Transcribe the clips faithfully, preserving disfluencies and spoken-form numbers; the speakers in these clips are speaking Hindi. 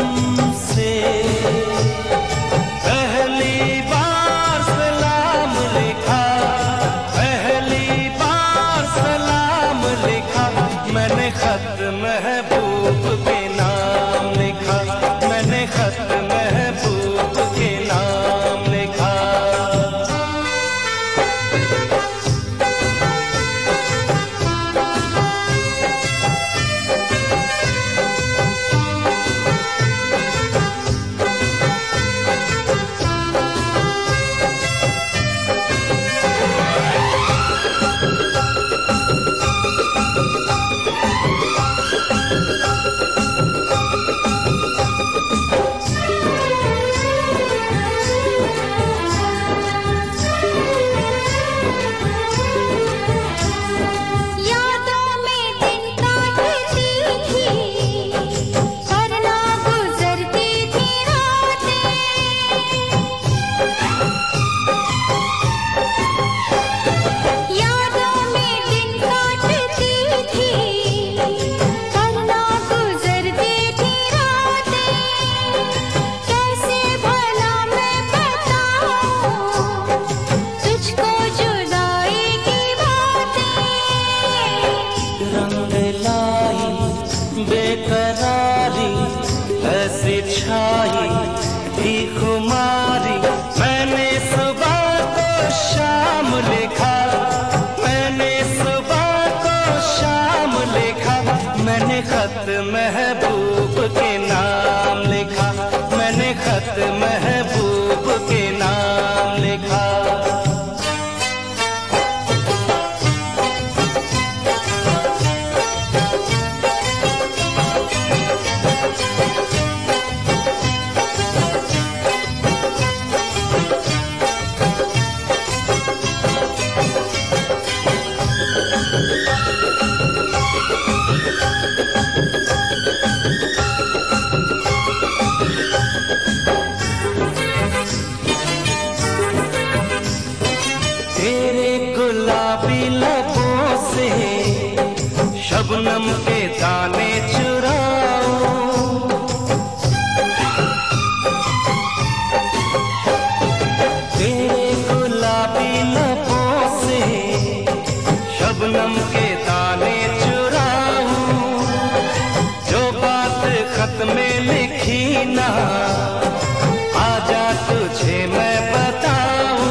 से पहली बार सलाम लिखा, पहली बार सलाम लिखा, मैंने खत महबूब के नाम लिखा, मैंने खत महबूब के नाम लिखा। बेकरारी ऐसी छाई थी खुमारी, मैंने सुबह को शाम लिखा, मैंने सुबह को शाम लिखा, मैंने खत महबूब के नाम लिखा, मैंने खत महबूब के नाम लिखा। तेरे गुलाबी लबों से शबनम के दाने चुराऊं, तेरे गुलाबी लबों से शबनम के दाने चुराऊं, जो बात खत में लिखी ना आजा तुझे मैं बताऊं।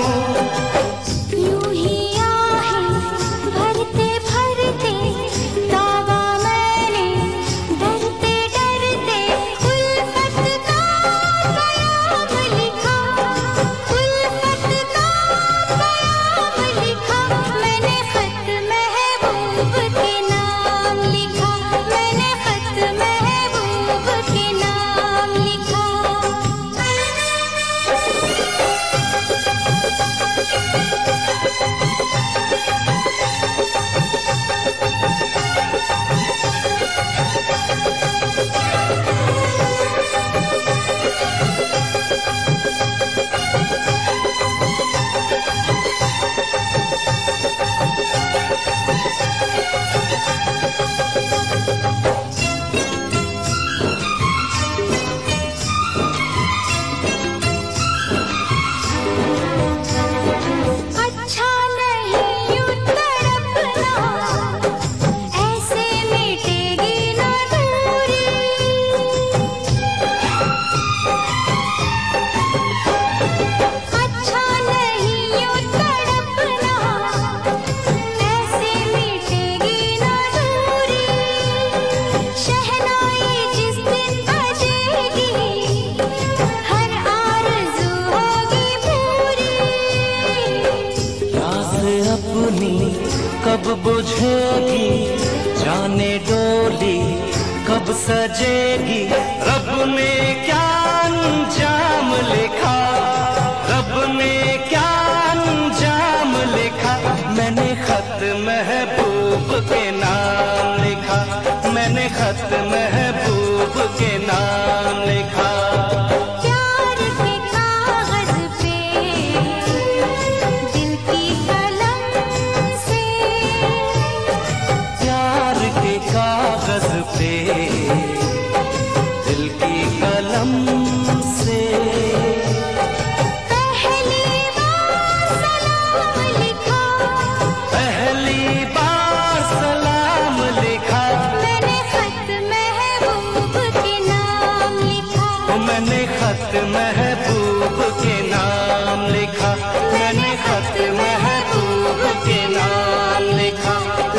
कब बुझेगी जाने डोली, कब सजेगी, रब ने क्या अंजाम लिखा, रब ने क्या अंजाम लिखा, मैंने खत महबूब के नाम लिखा, मैंने खत महबूब के नाम लिखा। कागज पे दिल की ओ मैंने खत महबूब के नाम लिखा, मैंने खत महबूब के नाम लिखा।